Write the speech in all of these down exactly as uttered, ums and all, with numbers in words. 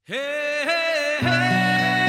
Hey, hey, hey.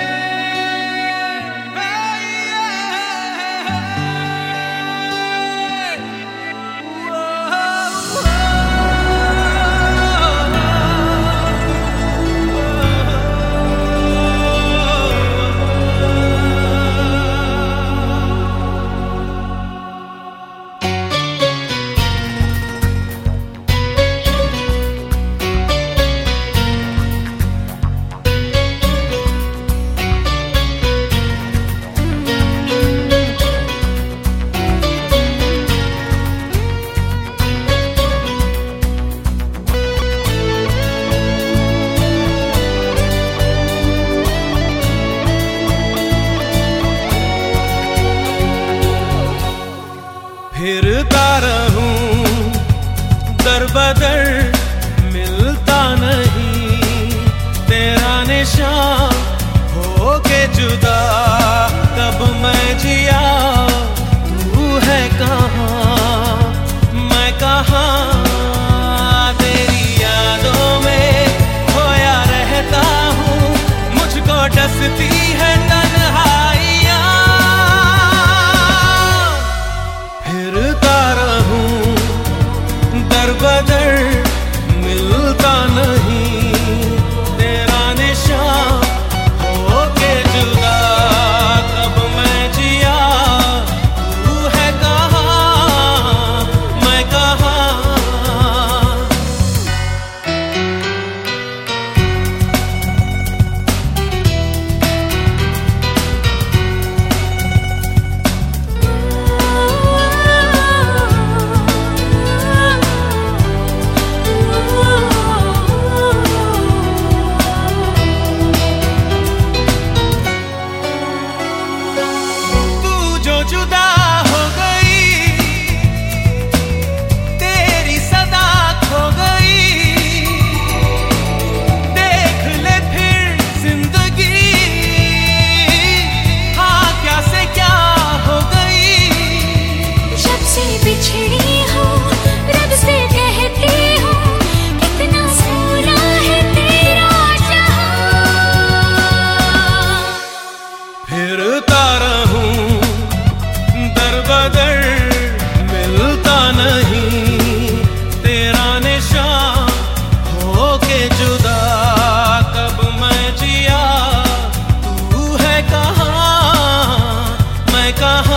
फिरता रहूं दर बदर मिलता नहीं तेरा निशान हो के जुदा कब मैं जिया तू है कहाँ मैं कहाँ तेरी यादों में खोया रहता हूँ मुझको डसती है तन्हाइयाँ फिरता रहूं दर बदर मिलता नहीं तेरा निशान हो के जुदा कब मैं जिया तू है कहाँ मैं कहाँ जुदा हो गई तेरी सदा खो गई देख ले फिर जिंदगी हाँ क्या से क्या हो गई जब से बिछड़ी हो रब से कहती हो कितना सोना है तेरा जहां फिरता रहूं दर बदर मिलता नहीं तेरा निशान हो के जुदा कब मैं जिया तू है कहाँ मैं कहाँ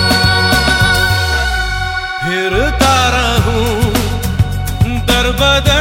फिरता रहूं दर बदर